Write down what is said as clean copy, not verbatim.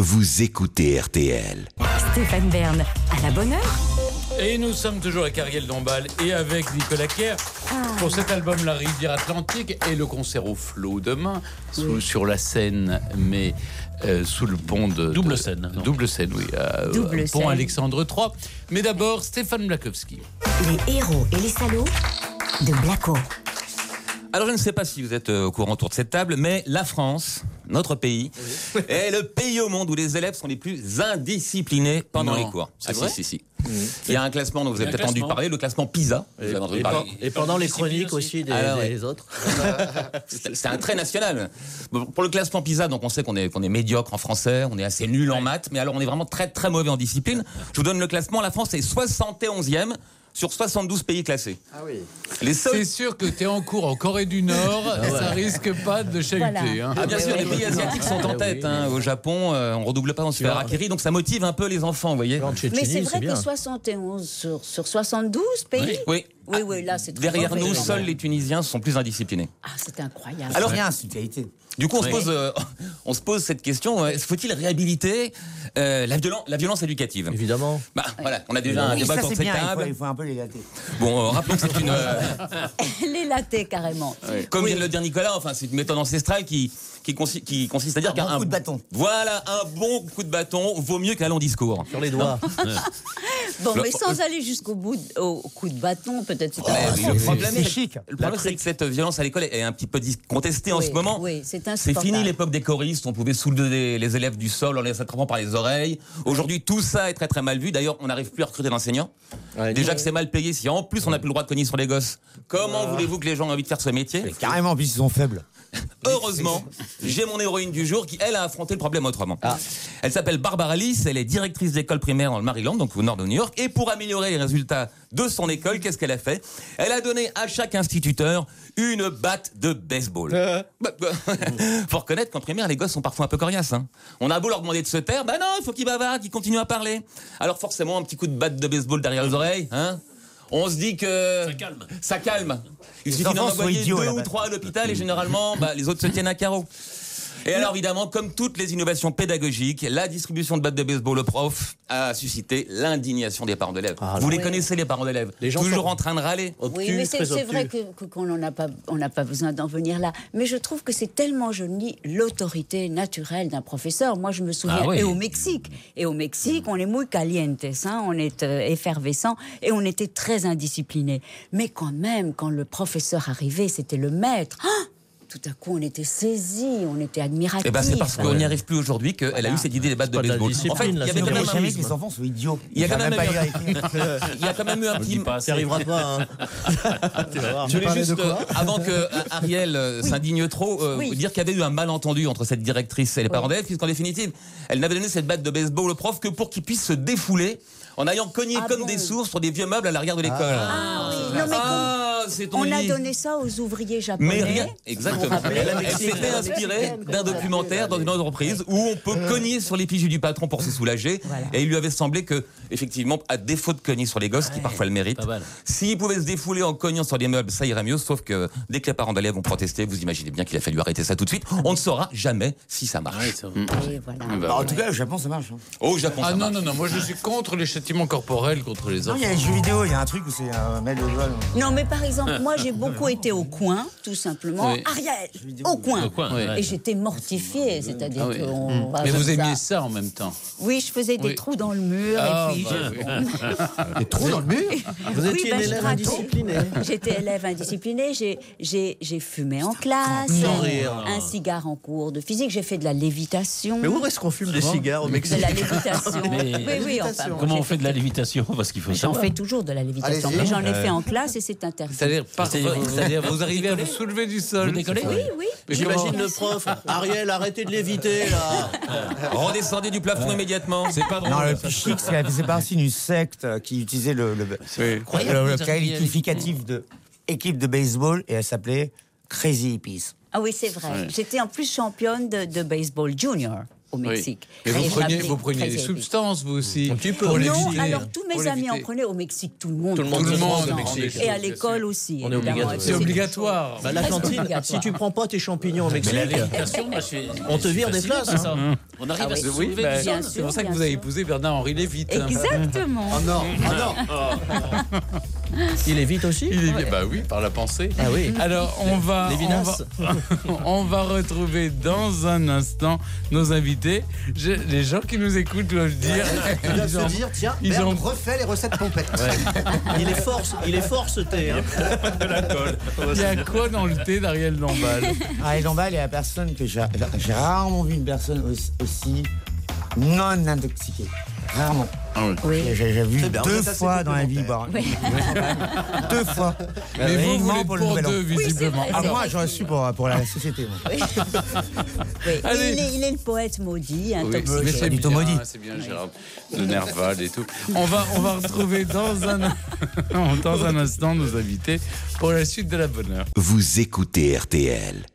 vous écoutez RTL. Stéphane Bern, à la bonne heure. Et nous sommes toujours avec Ariel Dombal et avec Nicolas Kerr pour cet album La Rivière Atlantique et le concert au Flot demain sur la Seine, mais sous le pont de... Double scène. Double scène, oui. Double pont scène. Alexandre III. Mais d'abord, Stéphane Blakowski. Les héros et les salauds de Blacko. Alors je ne sais pas si vous êtes au courant autour de cette table, mais la France, notre pays, est le pays au monde où les élèves sont les plus indisciplinés pendant Non, les cours. c'est vrai Si. Il y a un classement dont vous avez peut-être entendu parler, le classement PISA. Vous avez entendu parler. Et pendant les chroniques aussi des autres. C'est un trait national. Bon, pour le classement PISA, donc on sait qu'on est médiocre en français, on est assez nul en maths, mais alors on est vraiment très très mauvais en discipline. Je vous donne le classement, la France est 71e sur 72 pays classés. Ah oui. Les seuls... C'est sûr que tu es en cours en Corée du Nord, ça risque pas de chahuter. Voilà. Hein. Ah bien sûr, les pays asiatiques sont en tête. Au Japon, on redouble pas, on se fait harakiri, donc ça motive un peu les enfants, vous voyez. Mais c'est vrai que 71 sur 72 pays. Oui. Oui, là c'est trop Derrière mauvais, nous, quand seuls même. les Tunisiens sont plus indisciplinés. Ah, c'est incroyable. Alors, c'est une qualité. du coup, on se pose cette question, faut-il réhabiliter la violence éducative ? Évidemment. Bah, voilà, on a déjà un Oui, débat ça sur c'est cette bien, table. il faut un peu les gâter. Bon, rappelons que c'est une... Les latés, carrément. Comme vient de le dire Nicolas, enfin, c'est une méthode ancestrale qui consiste à dire Un bon coup de bâton. Voilà, un bon coup de bâton vaut mieux qu'un long discours. Sur les doigts. Bon, mais sans aller jusqu'au bout, au coup de bâton, peut-être c'est Le problème, c'est chic. Le problème, c'est que cette violence à l'école est un petit peu contestée en ce moment. Oui, c'est C'est insupportable. fini l'époque des choristes, on pouvait soulever les élèves du sol en les attrapant par les oreilles. Aujourd'hui, tout ça est très très mal vu. D'ailleurs, on n'arrive plus à recruter d'enseignants. Déjà que c'est mal payé, si en plus on n'a plus le droit de cogner sur les gosses, comment voulez-vous que les gens aient envie de faire ce métier ? Carrément, puis ils sont faibles. Heureusement, j'ai mon héroïne du jour qui, elle, a affronté le problème autrement. Elle s'appelle Barbara Liss, elle est directrice d'école primaire dans le Maryland, donc au nord de New York. Et pour améliorer les résultats de son école, qu'est-ce qu'elle a fait ? Elle a donné à chaque instituteur une batte de baseball. Faut reconnaître qu'en primaire, les gosses sont parfois un peu coriaces. Hein. On a beau leur demander de se taire, bah non, il faut qu'ils bavardent, qu'ils continuent à parler. Alors forcément, un petit coup de batte de baseball derrière les oreilles, hein. On se dit que ça calme. Il suffit d'en envoyer 2 ou 3 à l'hôpital et généralement, les autres se tiennent à carreau. Et alors évidemment, comme toutes les innovations pédagogiques, la distribution de battes de baseball aux profs a suscité l'indignation des parents d'élèves. Vous les connaissez, les parents d'élèves, Les gens toujours sont en train de râler. Oui, mais c'est vrai qu'on n'a pas besoin d'en venir là. Mais je trouve que c'est tellement joli l'autorité naturelle d'un professeur. Moi, je me souviens, et au Mexique, on est muy calientes, hein, on est effervescent et on était très indisciplinés. Mais quand même, quand le professeur arrivait, c'était le maître. Ah, tout à coup, on était saisis, on était admiratifs. Et c'est parce qu'on n'y arrive plus aujourd'hui qu'elle a eu cette idée des battes de baseball. En fait, il y avait quand même Jamais que les enfants sont idiots. Il y a quand même eu un petit... Ça arrivera pas. Hein. Je voulais juste, avant que Ariel s'indigne trop, dire qu'il y avait eu un malentendu entre cette directrice et les parents d'élèves, puisqu'en définitive, elle n'avait donné cette batte de baseball au prof que pour qu'il puisse se défouler en ayant cogné comme des sourds sur des vieux meubles à l'arrière de l'école. Ah oui, non mais on a donné ça aux ouvriers japonais. Mais rien, exactement. Elle s'était inspirée d'un documentaire dans une entreprise où on peut cogner sur les pigeons du patron pour se soulager. Voilà. Et il lui avait semblé que, effectivement, à défaut de cogner sur les gosses, qui parfois le méritent, s'il pouvait se défouler en cognant sur les meubles, ça irait mieux. Sauf que dès que les parents d'élèves ont protesté, vous imaginez bien qu'il a fallu arrêter ça tout de suite. On ne saura jamais si ça marche. Et voilà. En tout cas, au Japon, ça marche. Au Japon, ça marche. Non, moi je suis contre les châtiments corporels contre les Non, enfants. il y a les jeux vidéo, il y a un truc où c'est mettre le doigt. Non, mais par exemple, moi, j'ai beaucoup été au coin, tout simplement. Oui. Ariel, au coin. Au coin, ouais. Et j'étais mortifiée, c'est-à-dire qu'on va Mais comme vous aimiez ça. ça en même temps. Oui, je faisais des trous dans le mur. Ah, et puis Des trous dans le mur. Vous étiez une je élève raconte. indisciplinée. J'étais élève indisciplinée. J'ai fumé en classe. Sans rire. Un cigare en cours de physique. J'ai fait de la lévitation. Mais où est-ce qu'on fume des cigares au De Mexique? la lévitation. Oui, enfin, bon, Comment j'ai on fait de la lévitation? Parce qu'il faut J'en savoir. fais toujours de la lévitation. Allez-y. Mais j'en ai fait en classe et c'est interdit. C'est-à-dire vous arrivez à vous soulever du sol. Vous décollez? Oui, oui. Mais J'imagine comment- le prof. Ariel, arrêtez de léviter là. Redescendez du plafond immédiatement. C'est pas drôle. Non, le plus chic, c'est qu'elle faisait partie d'une secte qui utilisait le qualificatif de équipe de baseball et elle s'appelait Crazy Hippies. Ah oui, c'est vrai. J'étais en plus championne de baseball junior. au Mexique. Mais vous Très preniez des épique. substances, vous aussi. Un petit peu. pour Non, l'éviter. alors tous Pour mes amis en l'éviter. prenaient au Mexique, tout le monde. Tout le monde prenait au des Mexique. substances. Et à l'école aussi. On est évidemment. obligatoire. C'est obligatoire. Bah, la Presque cantine, obligatoire. si tu prends pas tes champignons au Mexique, On on te vire des places. Hein. On arrive Ah à oui. se Oui, soulever bah, du sol. c'est pour ça que bien vous avez sûr. épousé Bernard-Henri Lévite. Exactement. Oh non, oh non. Il est vite aussi. Bah oui, par la pensée. Ah oui. Alors, Lévinas. on va retrouver dans un instant nos invités. Les gens qui nous écoutent doivent dire. Ils doivent se dire, tiens, ils Berne ont- refait les recettes pompettes. Il est fort ce thé. Hein. Il y a quoi dans le thé d'Ariel Dombal? Ariel Dombal est la personne que j'ai rarement vu une personne aussi non intoxiquée. Rarement. Oui. J'ai vu C'est bien, deux ça, c'est fois dans la vie complémentaire. boire. Deux fois. Mais vous Uniquement êtes pour le pour Nouvel An. deux, visiblement. vrai, Ah, c'est moi, vrai. j'aurais su pour la société. moi. Oui. Allez. Il est le poète maudit, Oui, intoxiqué. mais c'est du tout bien, maudit. c'est bien Gérard de Nerval et tout. On va retrouver dans un instant nos invités pour la suite de la bonne heure. Vous écoutez RTL.